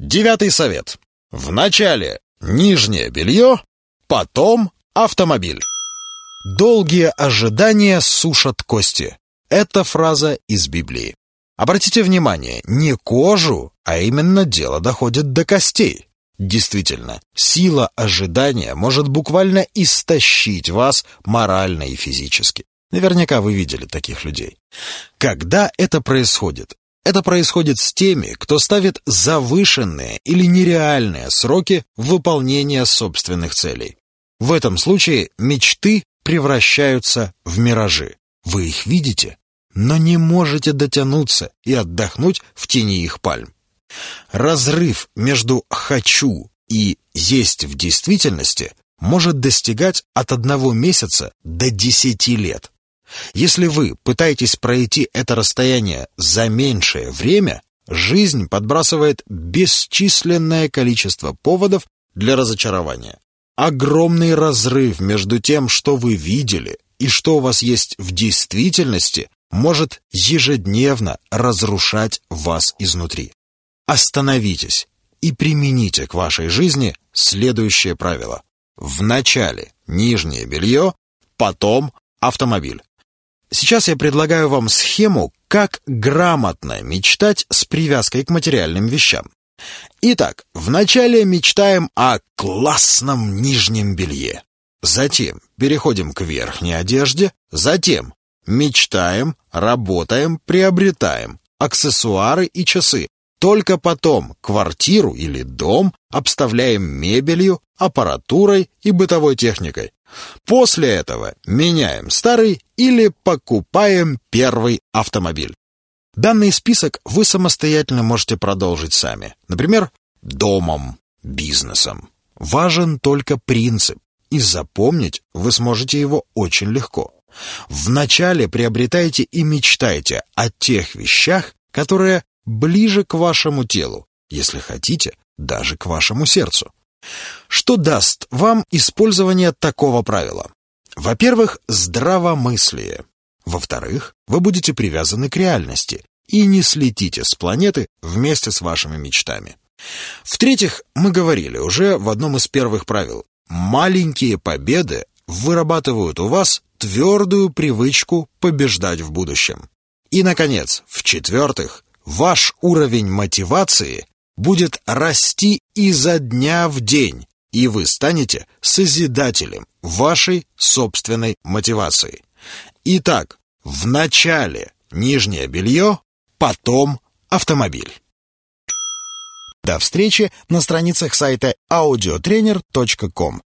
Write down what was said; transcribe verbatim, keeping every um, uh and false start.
Девятый совет. Вначале нижнее белье, потом автомобиль. Долгие ожидания сушат кости. Это фраза из Библии. Обратите внимание, не кожу, а именно дело доходит до костей. Действительно, сила ожидания может буквально истощить вас морально и физически. Наверняка вы видели таких людей. Когда это происходит? Это происходит с теми, кто ставит завышенные или нереальные сроки выполнения собственных целей. В этом случае мечты превращаются в миражи. Вы их видите, но не можете дотянуться и отдохнуть в тени их пальм. Разрыв между «хочу» и «есть в действительности» может достигать от одного месяца до десяти лет. Если вы пытаетесь пройти это расстояние за меньшее время, жизнь подбрасывает бесчисленное количество поводов для разочарования. Огромный разрыв между тем, что вы видели, и что у вас есть в действительности, может ежедневно разрушать вас изнутри. Остановитесь и примените к вашей жизни следующее правило. Вначале нижнее белье, потом автомобиль. Сейчас я предлагаю вам схему, как грамотно мечтать с привязкой к материальным вещам. Итак, вначале мечтаем о классном нижнем белье. Затем переходим к верхней одежде. Затем мечтаем, работаем, приобретаем аксессуары и часы. Только потом квартиру или дом обставляем мебелью, аппаратурой и бытовой техникой. После этого меняем старый или покупаем первый автомобиль. Данный список вы самостоятельно можете продолжить сами. Например, домом, бизнесом. Важен только принцип, и запомнить вы сможете его очень легко. Вначале приобретайте и мечтайте о тех вещах, которые ближе к вашему телу, если хотите, даже к вашему сердцу. Что даст вам использование такого правила? Во-первых, здравомыслие. Во-вторых, вы будете привязаны к реальности и не слетите с планеты вместе с вашими мечтами. В-третьих, мы говорили уже в одном из первых правил. Маленькие победы вырабатывают у вас твердую привычку побеждать в будущем. И, наконец, в-четвертых, ваш уровень мотивации будет расти изо дня в день, и вы станете созидателем вашей собственной мотивации. Итак, вначале нижнее белье, потом автомобиль. До встречи на страницах сайта аудиотренер точка ком.